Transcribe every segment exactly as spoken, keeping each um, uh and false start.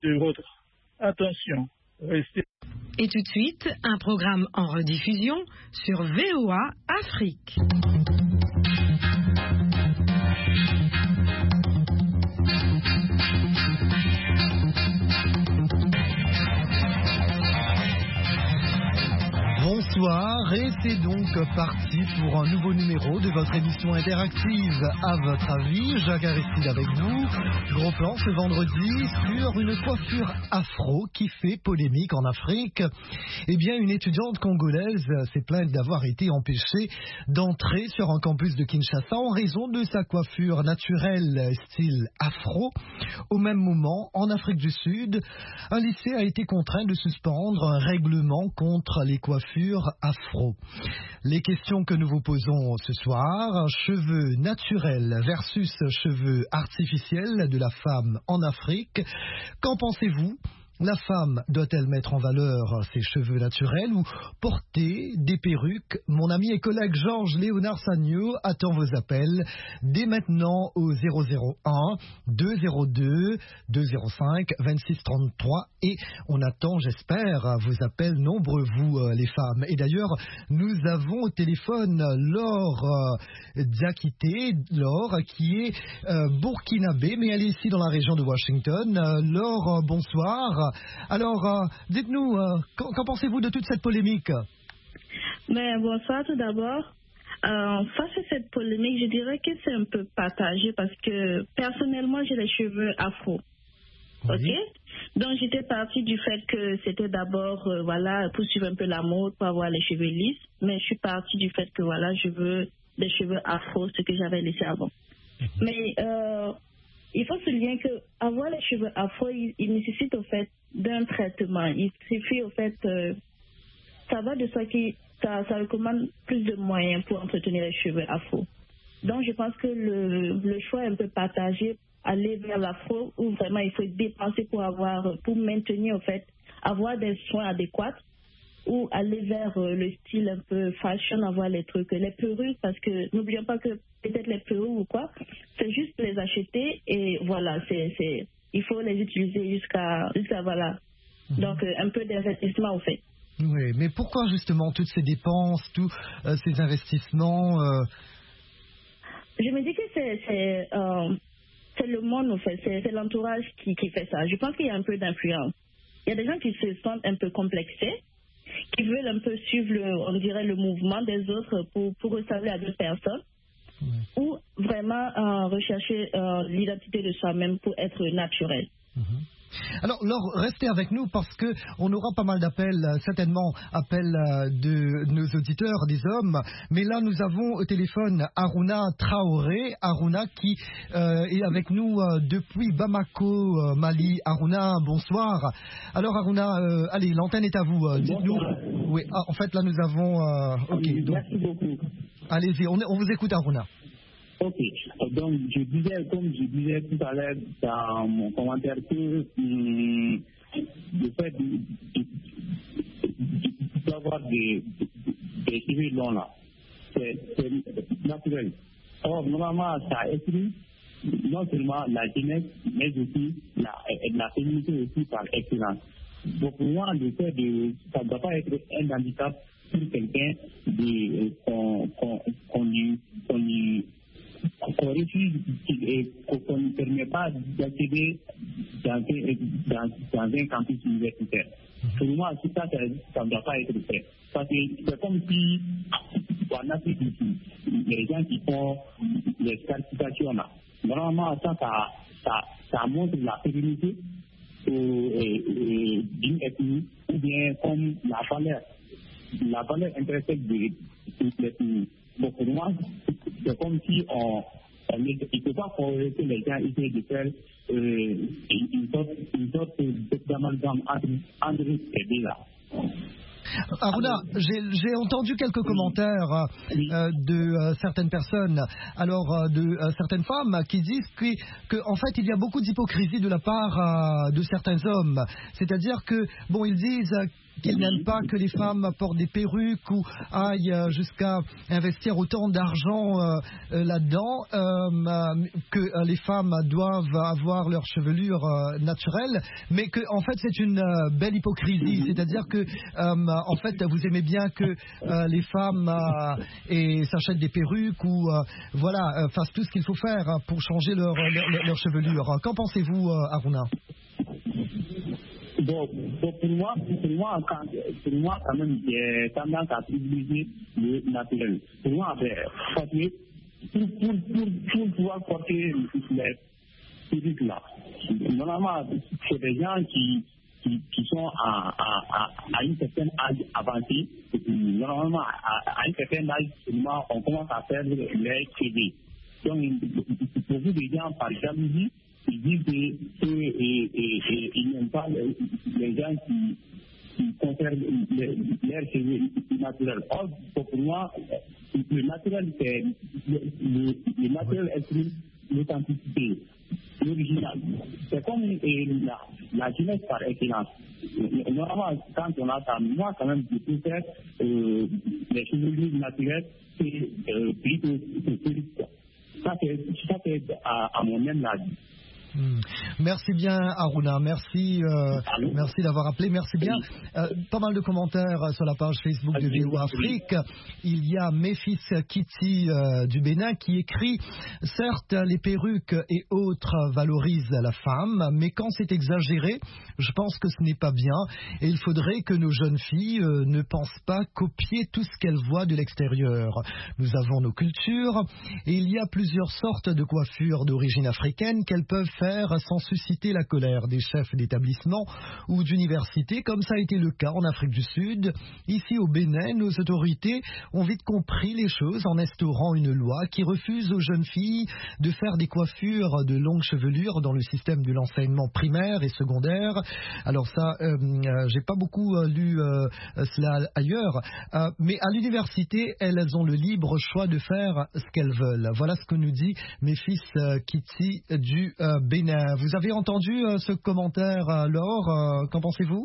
de votre attention. Restez. Et tout de suite, un programme en rediffusion sur V O A Afrique. Bonsoir, et c'est donc parti pour un nouveau numéro de votre émission interactive. À votre avis, Jacques Aristide avec vous. Gros plan ce vendredi sur une coiffure afro qui fait polémique en Afrique. Eh bien, une étudiante congolaise s'est plainte d'avoir été empêchée d'entrer sur un campus de Kinshasa en raison de sa coiffure naturelle style afro. Au même moment, en Afrique du Sud, un lycée a été contraint de suspendre un règlement contre les coiffures afro. Les questions que nous vous posons ce soir: cheveux naturels versus cheveux artificiels de la femme en Afrique. Qu'en pensez-vous? La femme doit-elle mettre en valeur ses cheveux naturels ou porter des perruques? Mon ami et collègue Georges Léonard Sagno attend vos appels dès maintenant au zéro zéro un deux zéro deux deux zéro cinq vingt-six trente-trois, et on attend, j'espère, vos appels nombreux, vous euh, les femmes. Et d'ailleurs, nous avons au téléphone Laure euh, Diakité, Laure qui est euh, burkinabé, mais elle est ici dans la région de Washington. Euh, Laure, euh, bonsoir. Alors, euh, dites-nous, euh, qu'en, qu'en pensez-vous de toute cette polémique? Mais bonsoir tout d'abord. Euh, face à cette polémique, je dirais que c'est un peu partagé parce que personnellement, j'ai les cheveux afro. Oui. Ok? Donc, j'étais partie du fait que c'était d'abord, euh, voilà, pour suivre un peu la mode, pour avoir les cheveux lisses. Mais je suis partie du fait que, voilà, je veux des cheveux afro, ce que j'avais laissé avant. Mm-hmm. Mais euh, il faut souligner que avoir les cheveux afro, il, il nécessite au fait d'un traitement. Il suffit au fait, euh, ça va de soi qui ça, ça recommande plus de moyens pour entretenir les cheveux afro. Donc je pense que le, le choix est un peu partagé, aller vers l'afro où vraiment il faut dépenser pour avoir, pour maintenir au fait, avoir des soins adéquats, ou aller vers euh, le style un peu fashion, avoir les trucs, les perruques, parce que n'oublions pas que peut-être les perruques ou quoi, c'est juste les acheter et voilà, c'est, c'est, il faut les utiliser jusqu'à, jusqu'à voilà. Mmh. Donc euh, un peu d'investissement au fait. Oui, mais pourquoi justement toutes ces dépenses, tous euh, ces investissements euh... Je me dis que c'est, c'est, euh, c'est le monde au fait, c'est, c'est l'entourage qui, qui fait ça. Je pense qu'il y a un peu d'influence. Il y a des gens qui se sentent un peu complexés, qui veulent un peu suivre, le, on dirait, le mouvement des autres pour, pour ressembler à d'autres personnes, oui. Ou vraiment euh, rechercher euh, l'identité de soi-même pour être naturel. Mm-hmm. Alors, Laure, restez avec nous parce que on aura pas mal d'appels, certainement appels de nos auditeurs, des hommes. Mais là, nous avons au téléphone Aruna Traoré, Aruna qui euh, est avec nous euh, depuis Bamako, euh, Mali. Aruna, bonsoir. Alors, Aruna, euh, allez, l'antenne est à vous. Euh, dites-nous. Oui, ah, en fait, là, nous avons. Euh, ok. Oui, donc, merci beaucoup. Allez-y, on, on vous écoute, Aruna. Ok, donc je disais, comme je disais tout à l'heure dans mon commentaire, que hum, le fait de, de, de, d'avoir des, des cheveux longs là, c'est, c'est naturel. Or, normalement, ça exclut non seulement la jeunesse, mais aussi la, la féminité aussi par excellence. Donc pour moi, le fait de, ça ne doit pas être un handicap pour quelqu'un de, qu'on, qu'on, qu'on lui, qu'on lui qu'on refuse et qu'on ne permet pas d'accéder dans un, dans, dans un campus universitaire. Pour moi, tout ça, ça ne doit pas être fait. Parce que c'est comme si, en Afrique du Sud, les gens qui font les certifications là, vraiment, ça, ça, ça, ça montre la féminité d'une ethnie, ou bien comme la valeur, la valeur intrinsèque de l'ethnie. Donc pour moi, c'est comme si on, on il ne faut pas favoriser les gens essayer de faire euh, une sorte, une sorte d'amalgame entre, entre ces deux-là. Aruna, j'ai, j'ai entendu quelques commentaires euh, de euh, certaines personnes, alors euh, de euh, certaines femmes qui disent que, que, en fait, il y a beaucoup d'hypocrisie de la part euh, de certains hommes. C'est-à-dire que, bon, ils disent qu'ils n'aiment pas que les femmes portent des perruques ou aillent euh, jusqu'à investir autant d'argent euh, euh, là-dedans, euh, euh, que euh, les femmes doivent avoir leur chevelure euh, naturelle, mais que en fait c'est une euh, belle hypocrisie, c'est-à-dire que euh, en fait vous aimez bien que euh, les femmes euh, et s'achètent des perruques ou euh, voilà euh, fassent tout ce qu'il faut faire pour changer leur, leur, leur chevelure. Qu'en pensez-vous, euh, Aruna? Bon, bon, pour moi, pour moi, quand, pour moi, quand même, j'ai tendance à privilégier le naturel. Pour moi, ben, parce que pour, pour, pour, pour pouvoir porter les perruques là, normalement, c'est des gens qui, qui, qui sont à, à, à, à une certaine âge avancée. Normalement, à, à une certaine âge, seulement, on commence à faire les cheveux. Donc, beaucoup de gens, par jalousie, ils disent qu'ils n'aiment pas les, les gens qui, qui conservent leurs cheveux naturels. Or, pour moi, le naturel, c'est le, le, le naturel exprime l'authenticité, l'original. C'est comme euh, la, la jeunesse par excellence. Normalement, quand on a ça, moi, quand même, je préfère euh, les cheveux naturels, c'est euh, plutôt que ça, c'est à, à mon même avis. Hmm. Merci bien, Aruna. Merci, euh, merci d'avoir appelé. Merci bien. Euh, pas mal de commentaires sur la page Facebook de V O A Afrique. Il y a Méfis Kitty euh, du Bénin qui écrit: certes, les perruques et autres valorisent la femme, mais quand c'est exagéré, je pense que ce n'est pas bien. Et il faudrait que nos jeunes filles euh, ne pensent pas copier tout ce qu'elles voient de l'extérieur. Nous avons nos cultures et il y a plusieurs sortes de coiffures d'origine africaine qu'elles peuvent faire sans susciter la colère des chefs d'établissement ou d'université, comme ça a été le cas en Afrique du Sud. Ici au Bénin, nos autorités ont vite compris les choses en instaurant une loi qui refuse aux jeunes filles de faire des coiffures de longue chevelure dans le système de l'enseignement primaire et secondaire. Alors ça, euh, euh, j'ai pas beaucoup euh, lu euh, cela ailleurs, euh, mais à l'université, elles ont le libre choix de faire ce qu'elles veulent. Voilà ce que nous dit Méfis euh, Kitty du euh, Bénin. Vous avez entendu euh, ce commentaire, euh, Laure, euh, qu'en pensez-vous?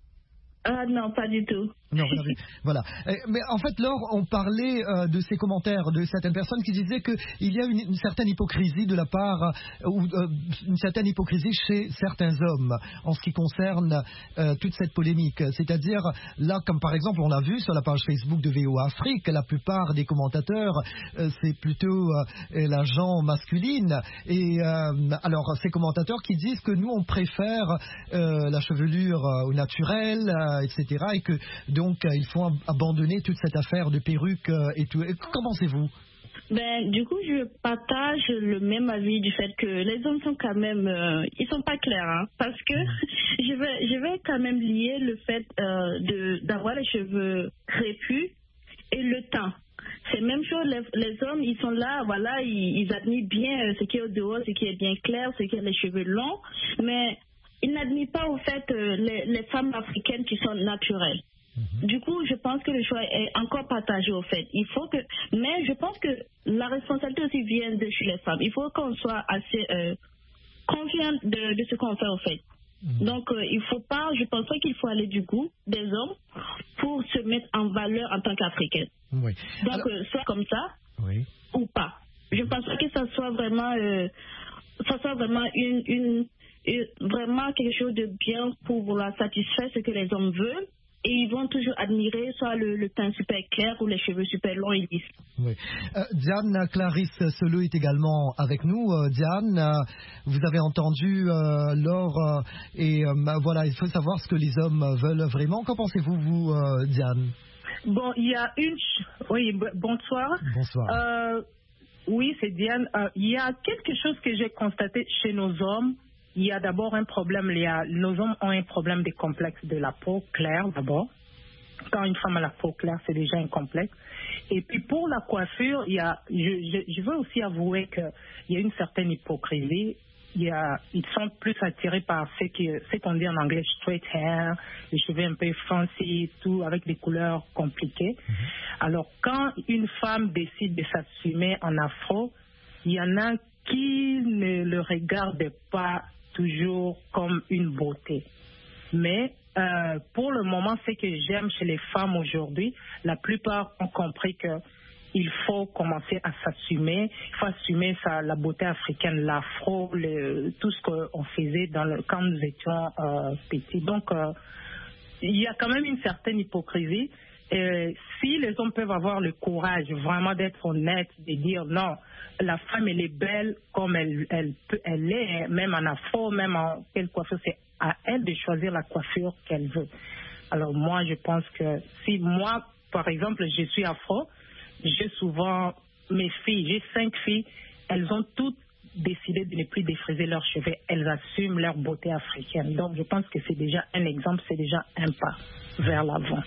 Ah non, pas du tout. Non, vous avez, voilà. Mais en fait, Laure, on parlait euh, de ces commentaires de certaines personnes qui disaient qu'il y a une, une certaine hypocrisie de la part, euh, ou euh, une certaine hypocrisie chez certains hommes en ce qui concerne euh, toute cette polémique. C'est-à-dire, là, comme par exemple, on l'a vu sur la page Facebook de V O A Afrique, la plupart des commentateurs, euh, c'est plutôt euh, la gent masculine. Et euh, alors, ces commentateurs qui disent que nous, on préfère euh, la chevelure euh, naturelle, euh, et cetera, et que donc, il faut abandonner toute cette affaire de perruques et tout. Qu'en pensez-vous? Ben, du coup, je partage le même avis du fait que les hommes sont quand même, euh, ils sont pas clairs, hein, parce que je vais, je vais quand même lier le fait euh, de d'avoir les cheveux crépus et le teint. C'est la même chose, les, les hommes, ils sont là, voilà, ils, ils admirent bien ce qui est au dehors, ce qui est bien clair, ce qui est les cheveux longs, mais ils n'admirent pas au fait euh, les, les femmes africaines qui sont naturelles. Du coup, je pense que le choix est encore partagé au fait. Il faut que, mais je pense que la responsabilité aussi vient de chez les femmes. Il faut qu'on soit assez euh, confiant de, de ce qu'on fait au fait. Mmh. Donc, euh, il faut pas, je pense pas qu'il faut aller du goût des hommes pour se mettre en valeur en tant qu'Africaine. Oui. Donc, Alors... euh, soit comme ça oui. ou pas. Je pense pas que ça soit vraiment, euh, ça soit vraiment une, une, une, vraiment quelque chose de bien pour vouloir satisfaire ce que les hommes veulent. Et ils vont toujours admirer soit le, le teint super clair ou les cheveux super longs et lisses. Oui. Euh, Diane Clarisse Seleux est également avec nous. Euh, Diane, euh, vous avez entendu euh, Laure euh, et euh, voilà, il faut savoir ce que les hommes veulent vraiment. Qu'en pensez-vous, vous, euh, Diane? Bon, il y a une... Oui, bonsoir. Bonsoir. Euh, oui, c'est Diane. Euh, il y a quelque chose que j'ai constaté chez nos hommes. Il y a d'abord un problème, il y a, nos hommes ont un problème de complexe de la peau claire d'abord. Quand une femme a la peau claire, c'est déjà un complexe. Et puis pour la coiffure, il y a, je, je, je veux aussi avouer qu'il y a une certaine hypocrisie. Il y a, ils sont plus attirés par ce, qui, ce qu'on dit en anglais straight hair, les cheveux un peu fancy, tout avec des couleurs compliquées. Mm-hmm. Alors quand une femme décide de s'assumer en afro, il y en a qui ne le regardent pas toujours comme une beauté. Mais euh, pour le moment, ce que j'aime chez les femmes aujourd'hui, la plupart ont compris que il faut commencer à s'assumer, il faut assumer sa, la beauté africaine, l'afro, le, tout ce qu'on faisait dans le, quand nous étions euh, petits. Donc, euh, il y a quand même une certaine hypocrisie. Et si les hommes peuvent avoir le courage vraiment d'être honnêtes, de dire non, la femme elle est belle comme elle, elle, elle est, même en afro, même en quelle coiffure, c'est à elle de choisir la coiffure qu'elle veut. Alors moi, je pense que si moi, par exemple, je suis afro, j'ai souvent mes filles, j'ai cinq filles, elles ont toutes décidé de ne plus défriser leurs cheveux, elles assument leur beauté africaine. Donc je pense que c'est déjà un exemple, c'est déjà un pas vers l'avant.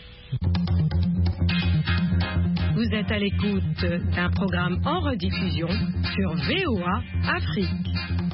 Vous êtes à l'écoute d'un programme en rediffusion sur V O A Afrique.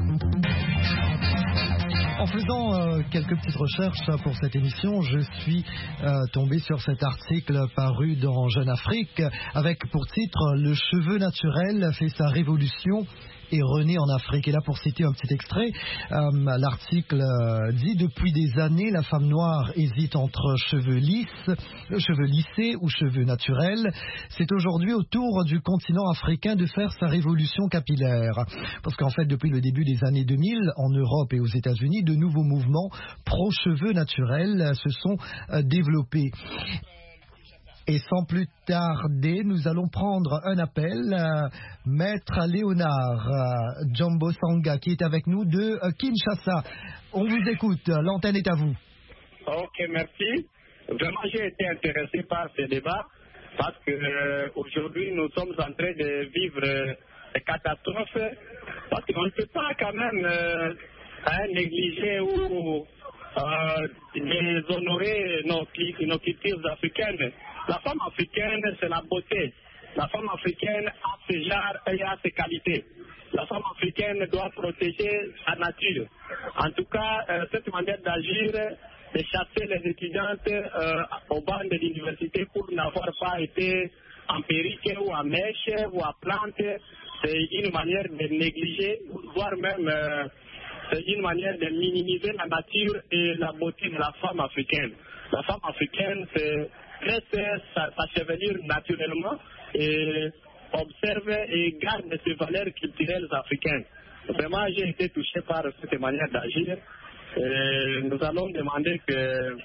En faisant euh, quelques petites recherches pour cette émission, je suis euh, tombé sur cet article paru dans Jeune Afrique avec pour titre « Le cheveu naturel fait sa révolution ». Et rené en Afrique. Et là, pour citer un petit extrait, euh, l'article euh, dit « Depuis des années, la femme noire hésite entre cheveux lisses, cheveux lissés ou cheveux naturels. C'est aujourd'hui au tour du continent africain de faire sa révolution capillaire. » Parce qu'en fait, depuis le début des années deux mille, en Europe et aux États-Unis, de nouveaux mouvements pro-cheveux naturels se sont euh, développés. Et sans plus tarder, nous allons prendre un appel. Euh, Maître Léonard euh, Jumbo Sanga, qui est avec nous de euh, Kinshasa. On vous écoute, l'antenne est à vous. Ok, merci. Vraiment, j'ai été intéressé par ce débat parce qu'aujourd'hui, euh, nous sommes en train de vivre euh, des catastrophes parce qu'on ne peut pas quand même euh, hein, négliger ou euh, déshonorer nos, nos cultures africaines. La femme africaine, c'est la beauté. La femme africaine a ses genres et a ses qualités. La femme africaine doit protéger sa nature. En tout cas, euh, cette manière d'agir, de chasser les étudiantes euh, au banc de l'université pour n'avoir pas été en perruque ou en mèche ou en plante, c'est une manière de négliger, voire même euh, c'est une manière de minimiser la nature et la beauté de la femme africaine. La femme africaine, c'est laisse sa, sa chevelure naturellement et observe et garde ses valeurs culturelles africaines. Vraiment, j'ai été touché par cette manière d'agir. Et nous allons demander que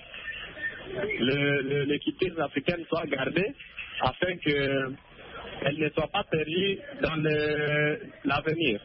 le, le, les cultures africaines soient gardées afin qu'elles ne soient pas perdues dans le, l'avenir.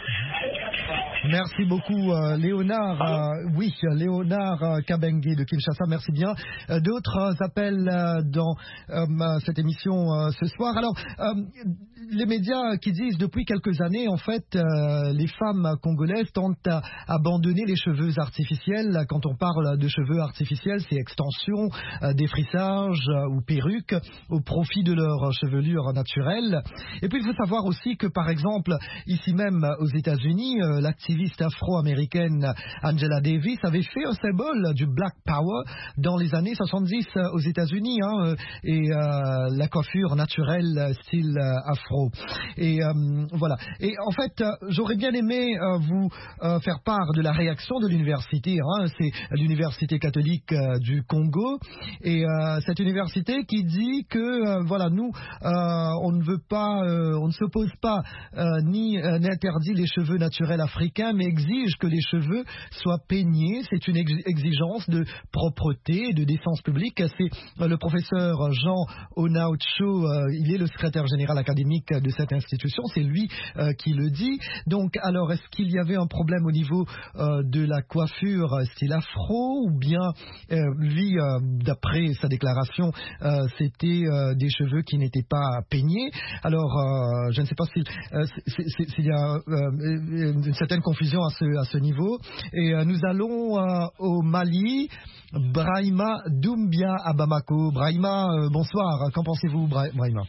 Merci beaucoup euh, Léonard, euh, oui Léonard euh, Kabengue de Kinshasa, merci bien. Euh, d'autres appels euh, dans euh, cette émission euh, ce soir. Alors, euh, les médias qui disent depuis quelques années, en fait, euh, les femmes congolaises tentent à abandonner les cheveux artificiels. Quand on parle de cheveux artificiels, c'est extension, euh, défrissage euh, ou perruque au profit de leur chevelure naturelle. Et puis il faut savoir aussi que, par exemple, ici même aux États-Unis, euh, l'activiste afro-américaine Angela Davis avait fait un symbole du Black Power dans les années soixante-dix euh, aux États-Unis, hein, euh, et euh, la coiffure naturelle style euh, afro. Et euh, voilà. Et en fait, euh, j'aurais bien aimé euh, vous euh, faire part de la réaction de l'université. Hein, c'est l'université catholique euh, du Congo, et euh, cette université qui dit que euh, voilà, nous, euh, on ne veut pas, euh, on ne s'oppose pas euh, ni euh, n'interdit les cheveux naturels africains, mais exige que les cheveux soient peignés. C'est une ex- exigence de propreté et de défense publique. C'est euh, le professeur Jean Onaucho, euh, il est le secrétaire général académique de cette institution, c'est lui euh, qui le dit. Donc, alors, est-ce qu'il y avait un problème au niveau euh, de la coiffure style afro, ou bien euh, lui, euh, d'après sa déclaration, euh, c'était euh, des cheveux qui n'étaient pas peignés? Alors, euh, je ne sais pas s'il euh, s'il y a euh, une certaine confusion à ce, à ce niveau. Et euh, nous allons euh, au Mali. Brahima Doumbia à Bamako. Brahima, euh, bonsoir. Qu'en pensez-vous, Brahima?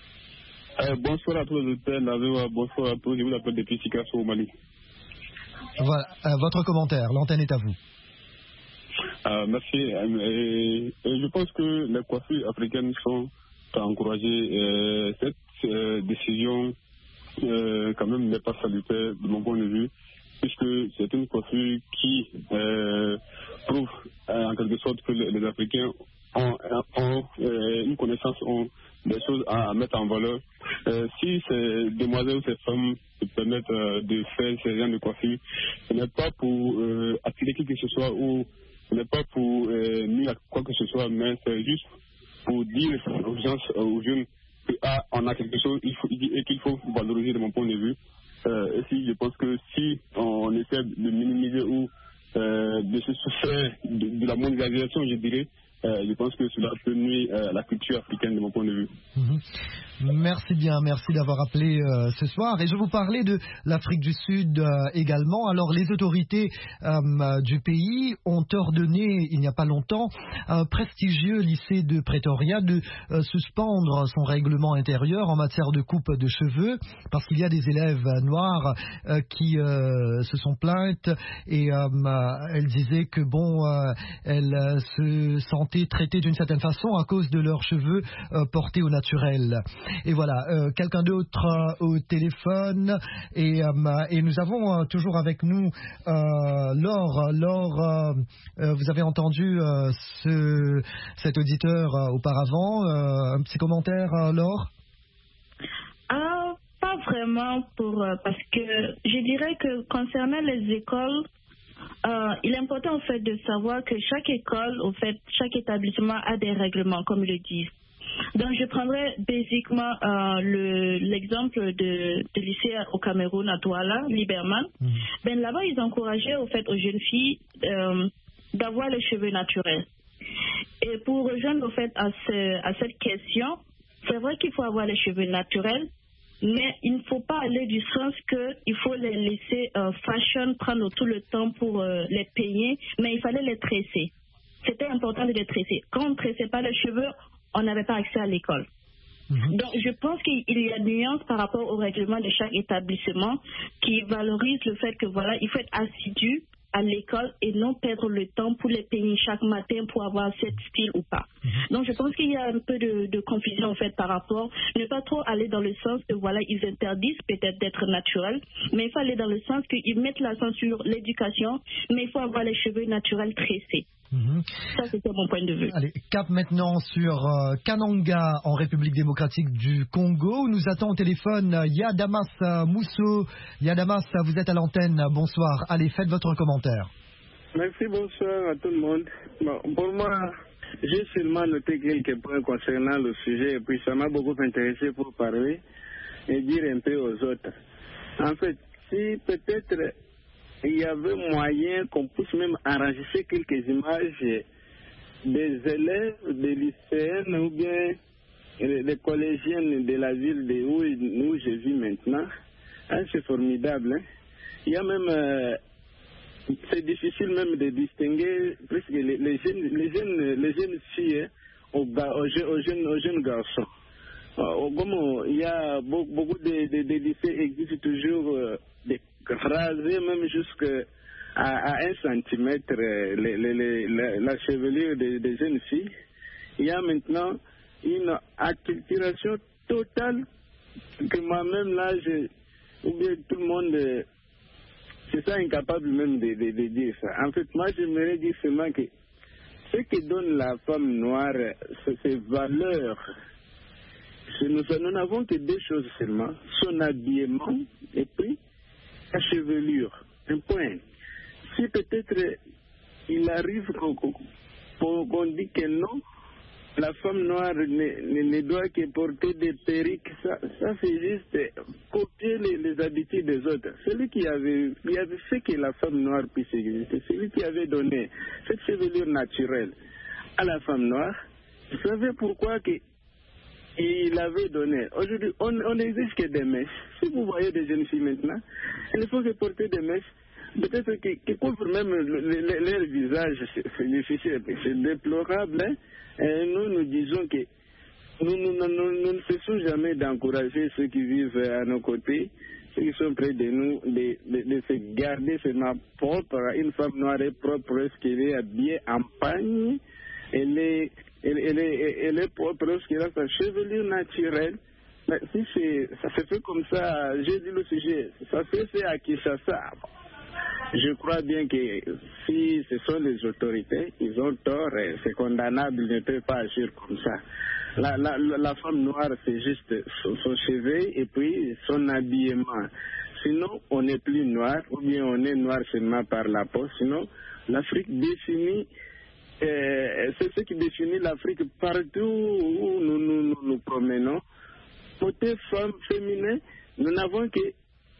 Euh, bonsoir à tous les auditeurs, bonsoir à tous, je vous appelle depuis Sikasso au Mali. Voilà, euh, votre commentaire, l'antenne est à vous. Euh, merci. Euh, et je pense que les coiffures africaines sont à encourager. Euh, cette euh, décision, euh, quand même, n'est pas salutaire de mon point de vue, puisque c'est une coiffure qui euh, prouve à, sorte que les, les Africains ont, ont euh, une connaissance, ont des choses à, à mettre en valeur. Euh, si ces demoiselles ou ces femmes se permettent euh, de faire ces gens de coiffure, ce n'est pas pour euh, attirer qui que ce soit ou ce n'est pas pour euh, nuire à quoi que ce soit, mais c'est juste pour dire aux gens, aux jeunes, que ah, on a quelque chose il faut, et qu'il faut valoriser de mon point de vue. Euh, et si je pense que si on essaie de minimiser ou euh, de se soustraire de, de la mondialisation, je dirais, euh, je pense que cela peut nuire à la culture africaine de mon point de vue. Mmh. Merci bien, merci d'avoir appelé euh, ce soir. Et je vous parlais de l'Afrique du Sud euh, également. Alors les autorités euh, du pays ont ordonné, il n'y a pas longtemps, un prestigieux lycée de Pretoria de euh, suspendre son règlement intérieur en matière de coupe de cheveux parce qu'il y a des élèves noirs euh, qui euh, se sont plaintes et euh, elles disaient que bon, euh, elles se sentaient traitées d'une certaine façon à cause de leurs cheveux euh, portés au naturel. Et voilà, euh, quelqu'un d'autre euh, au téléphone et, euh, et nous avons euh, toujours avec nous euh, Laure. Laure, euh, euh, vous avez entendu euh, ce, cet auditeur euh, auparavant. Euh, un petit commentaire, euh, Laure? Ah, pas vraiment, pour, euh, parce que je dirais que concernant les écoles, Euh, il est important en fait de savoir que chaque école, en fait, chaque établissement a des règlements, comme ils le disent. Donc, je prendrais basiquement euh, le, l'exemple de, de lycée au Cameroun, à Douala, Liberman. Mmh. Ben, là-bas, ils encourageaient au fait aux jeunes filles euh, d'avoir les cheveux naturels. Et pour rejoindre au fait à, ce, à cette question, c'est vrai qu'il faut avoir les cheveux naturels, mais il ne faut pas aller du sens qu'il faut les laisser euh, fashion, prendre tout le temps pour euh, les peigner, mais il fallait les tresser. C'était important de les tresser. Quand on ne tressait pas les cheveux, on n'avait pas accès à l'école. Mmh. Donc, je pense qu'il y a une nuance par rapport au règlement de chaque établissement qui valorise le fait que, voilà, il faut être assidu à l'école et non perdre le temps pour les peigner chaque matin pour avoir cet style ou pas. Mmh. Donc, je pense qu'il y a un peu de, de confusion, en fait, par rapport, ne pas trop aller dans le sens que, voilà, ils interdisent peut-être d'être naturels, mais il faut aller dans le sens qu'ils mettent l'accent sur l'éducation, mais il faut avoir les cheveux naturels tressés. Mmh. Ça, c'était mon point de vue. Allez, cap maintenant sur euh, Kananga, en République démocratique du Congo. Nous attend au téléphone euh, Yadamas euh, Mousso. Yadamas, vous êtes à l'antenne. Bonsoir. Allez, faites votre commentaire. Merci, bonsoir à tout le monde. Bon, pour moi, j'ai seulement noté quelques points concernant le sujet et puis ça m'a beaucoup intéressé pour parler et dire un peu aux autres. En fait, si peut-être il y avait moyen qu'on puisse même enregistrer quelques images des élèves, des lycéennes ou bien des collégiennes de la ville de où, où je vis maintenant. Hein, c'est formidable. Hein. Il y a même, euh, c'est difficile même de distinguer presque les, les, jeunes, les, jeunes, les jeunes filles hein, aux, aux, jeunes, aux, jeunes, aux jeunes garçons. Euh, comme il y a beaucoup, beaucoup de, de, de lycées existent toujours euh, des raser même jusqu'à à, à un centimètre les, les, les, la, la chevelure des, des jeunes filles. Il y a maintenant une acculturation totale que moi-même là, je, ou bien tout le monde, c'est ça incapable même de, de, de dire ça. En fait, moi j'aimerais dire seulement que ce que donne la femme noire, c'est ses valeurs. Nous, nous n'avons que deux choses seulement, son habillement et puis la chevelure, un point. Si peut-être il arrive qu'on, qu'on dit que non, la femme noire ne, ne, ne doit que porter des perruques, ça, ça c'est juste copier les, les habitudes des autres. Celui qui avait, qui avait fait que la femme noire puisse exister, celui qui avait donné cette chevelure naturelle à la femme noire, vous savez pourquoi que il avait donné. Aujourd'hui, on, on exige que des mèches. Si vous voyez des jeunes filles maintenant, il ne faut que porter des mèches, peut-être qui, qui couvrent même le, le, leur visage. C'est difficile, c'est déplorable. Hein? Et nous, nous disons que nous, nous, nous, nous, nous ne cessons jamais d'encourager ceux qui vivent à nos côtés, ceux qui sont près de nous, de, de, de se garder seulement propre. Une femme noire est propre, est-ce qu'elle est habillée en pagne, elle est... Elle, elle, est, elle est propre lorsqu'elle a sa chevelure naturelle. Mais si c'est, ça se fait comme ça, j'ai dit le sujet, ça se fait à Kinshasa. je crois bien que si ce sont les autorités, ils ont tort, c'est condamnable, ils ne peuvent pas agir comme ça. La, la, la femme noire, c'est juste son, son cheveu et puis son habillement. Sinon, on n'est plus noir, ou bien on est noir seulement par la peau. Sinon, l'Afrique définit, euh, c'est ce qui définit l'Afrique partout où nous nous, nous, nous promenons. Côté femme féminin, nous n'avons que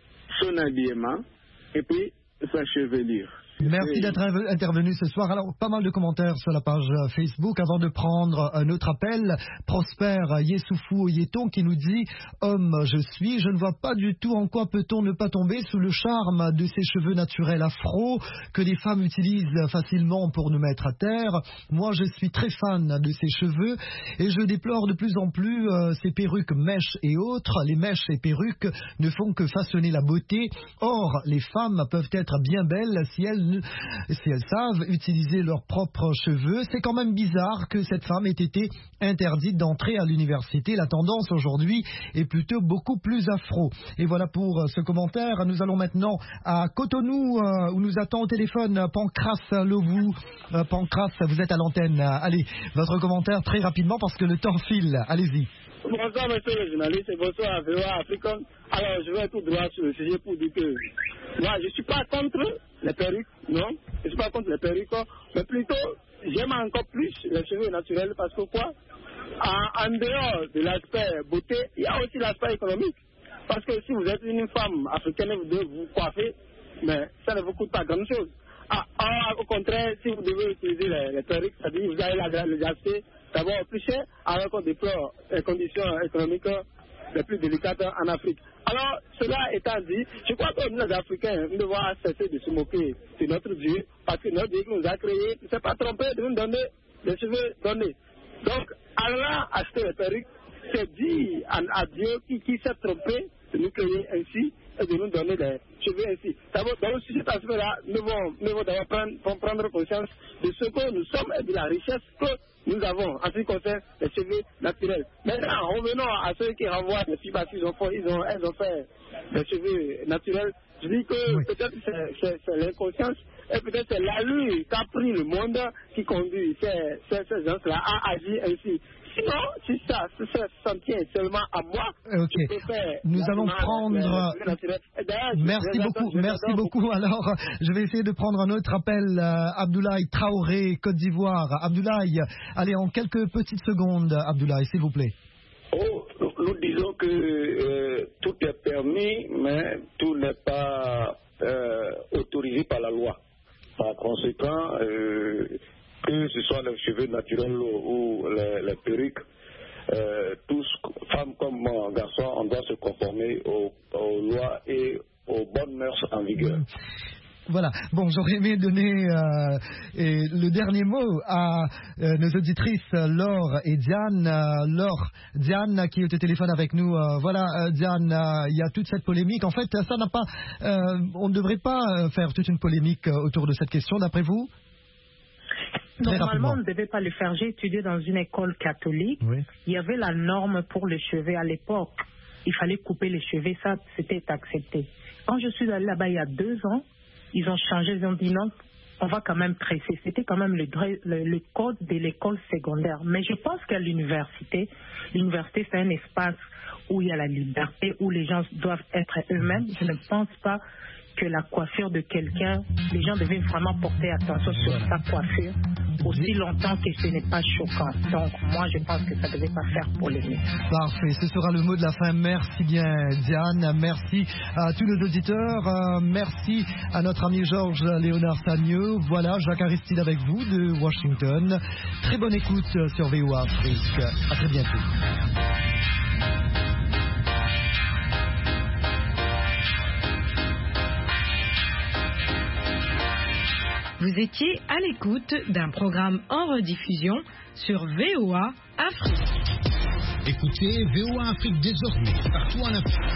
son habillement et puis sa chevelure. Merci d'être intervenu ce soir. Alors, pas mal de commentaires sur la page Facebook. Avant de prendre un autre appel, Prosper Yessoufou Yeton qui nous dit « Homme, je suis, je ne vois pas du tout en quoi peut-on ne pas tomber sous le charme de ces cheveux naturels afro que les femmes utilisent facilement pour nous mettre à terre. Moi, je suis très fan de ces cheveux et je déplore de plus en plus euh, ces perruques mèches et autres. Les mèches et perruques ne font que façonner la beauté. Or, les femmes peuvent être bien belles si elles si elles savent utiliser leurs propres cheveux. C'est quand même bizarre que cette femme ait été interdite d'entrer à l'université. La tendance aujourd'hui est plutôt beaucoup plus afro. Et voilà pour ce commentaire. Nous allons maintenant à Cotonou où nous attend au téléphone Pancras Lovou. Pancras, vous êtes à l'antenne. Allez, votre commentaire très rapidement parce que le temps file. Allez-y. Bonsoir, monsieur le journaliste, et bonsoir à V O A Afrique. Alors, je vais tout droit sur le sujet pour dire que moi, je ne suis pas contre les perruques, non, je ne suis pas contre les perruques, mais plutôt, j'aime encore plus les cheveux naturels parce que quoi, en, en dehors de l'aspect beauté, il y a aussi l'aspect économique. Parce que si vous êtes une femme africaine, vous devez vous coiffer, mais ça ne vous coûte pas grand-chose. Ah, ah, au contraire, si vous devez utiliser les, les perruques, c'est-à-dire vous allez les acheter d'abord plus cher, alors qu'on déplore les conditions économiques les plus délicates en Afrique. Alors, cela étant dit, je crois que nous, les Africains, nous devons cesser de se moquer de notre Dieu, parce que notre Dieu qui nous a créés ne s'est pas trompé de nous donner les cheveux donnés. Donc, allant acheter les perruques, c'est dire à, à Dieu qui, qui s'est trompé de nous créer ainsi et de nous donner des cheveux ainsi. D'abord, dans le sujet aspect-là, nous devons, nous devons d'abord prendre, prendre conscience de ce que nous sommes et de la richesse que nous avons en ce qui concerne les cheveux naturels. Maintenant, revenons à ceux qui renvoient les filles parce qu'ils ont, ils ont, elles ont fait des cheveux naturels. Je dis que oui. Peut-être c'est, c'est l'inconscience et peut-être c'est l'allure qu'a pris le monde qui conduit ces, ces, ces gens-là à agir ainsi. Sinon, si ça, si ça s'en tient seulement à moi, okay. Nous allons prendre. Merci beaucoup, merci beaucoup. Alors, je vais essayer de prendre un autre appel. Euh, Abdoulaye Traoré, Côte d'Ivoire. Abdoulaye, allez en quelques petites secondes, Abdoulaye, s'il vous plaît. Oh, nous disons que euh, tout est permis, mais tout n'est pas euh, autorisé par la loi. Par conséquent, euh, que ce soit les cheveux naturels ou les, les perruques, euh, tous, femmes comme garçons, on doit se conformer aux, aux lois et aux bonnes mœurs en vigueur. Voilà, bon, j'aurais aimé donner euh, et le dernier mot à euh, nos auditrices Laure et Diane. Euh, Laure, Diane qui est au téléphone avec nous. Euh, voilà, euh, Diane, euh, il y a toute cette polémique. En fait, ça n'a pas, euh, on ne devrait pas faire toute une polémique autour de cette question, d'après vous? Normalement, on ne devait pas le faire. J'ai étudié dans une école catholique. Oui. Il y avait la norme pour les cheveux à l'époque. Il fallait couper les cheveux, ça, c'était accepté. Quand je suis allée là-bas il y a deux ans, ils ont changé, ils ont dit non, on va quand même tresser. C'était quand même le, le, le code de l'école secondaire. Mais je pense qu'à l'université, l'université c'est un espace où il y a la liberté, où les gens doivent être eux-mêmes. Je ne pense pas que la coiffure de quelqu'un, les gens devaient vraiment porter attention sur sa coiffure aussi longtemps que ce n'est pas choquant. Donc moi je pense que ça ne devait pas faire polémique. Parfait, ce sera le mot de la fin. Merci bien Diane, merci à tous nos auditeurs, euh, merci à notre ami Georges Léonard Sagneux. Voilà, Jacques Aristide avec vous de Washington. Très bonne écoute sur V O A Afrique. À très bientôt. Vous étiez à l'écoute d'un programme en rediffusion sur V O A Afrique. Écoutez V O A Afrique désormais partout en Afrique.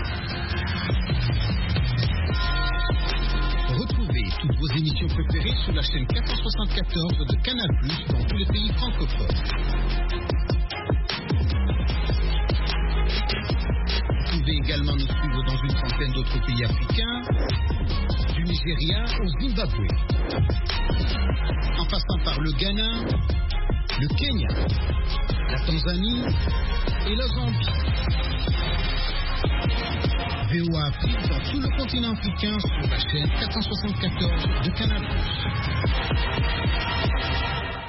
Retrouvez toutes vos émissions préférées sur la chaîne quatre cent soixante-quatorze de Canal plus, dans tous les pays francophones. Vous pouvez pouvez également nous suivre dans une trentaine d'autres pays africains, du Nigeria au Zimbabwe, en passant par le Ghana, le Kenya, la Tanzanie et la Zambie. V O A Afrique dans tout le continent africain sur la chaîne quatre cent soixante-quatorze de Canal plus.